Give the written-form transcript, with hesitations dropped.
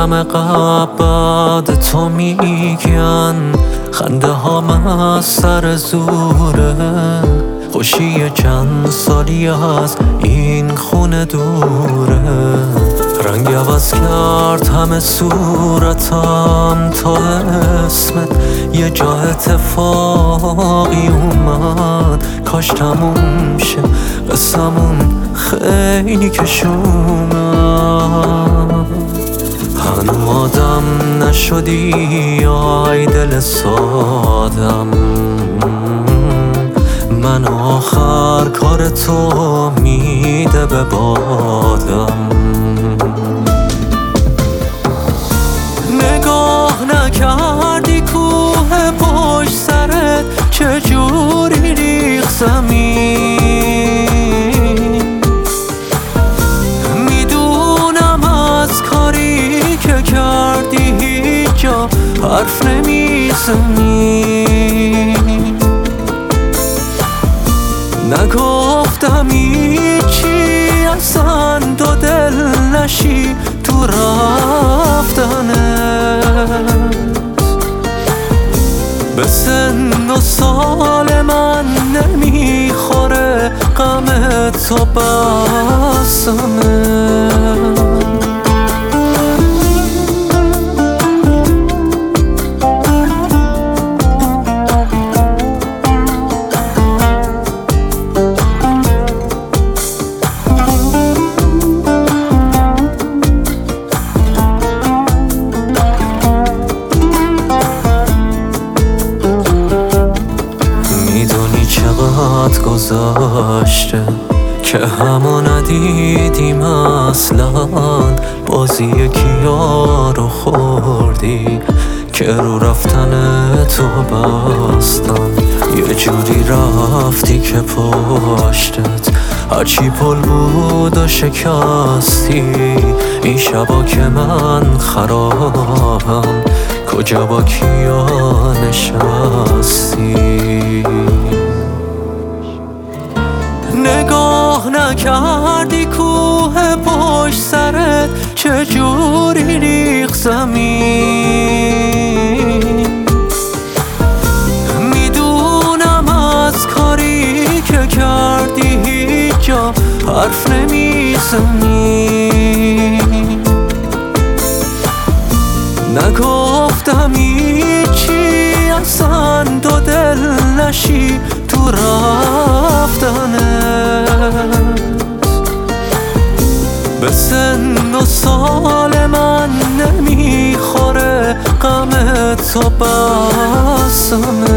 یادم بعد تو میگن خنده هام از سر زوره، خوشی چند سالی از این خونه دوره. رنگ عوض کرد همه صورتم تا اسمت یه جا اتفاقی اومد. کاش تموم شه قصمون خیلی کشومد. هنو آدم نشدی آی دل سادم، من آخر کار تو میده به بادم. نگاه نکردی کوه پشت سرت چجوری ریخ زمین. میدونم از کاری که کردی هیچ جا حرف نمیزنی. نگفتم هیچی اصلا دو دل نشی تو رفتنت. به سن و سال من نمیخوره غم تو بسمه. میدونی چقدر گذشته که همو ندیدیم اصلا. بازی کیا رو خوردی که رو رفتن تو بستن. یه جوری رفتی که پشتت هرچی پل بود و شکستی. این شبا که من خرابم کجا با کیا نشستی. نگاه نکردی کوه پشت سرت چجوری ریخ زمین. میدونم از کاری که کردی هیچ جا حرف نمیزنی. نگفتم هیچی اصلا دو دل نشی تو رفتنت. به سن و سال من نمیخوره غم تو بسمه.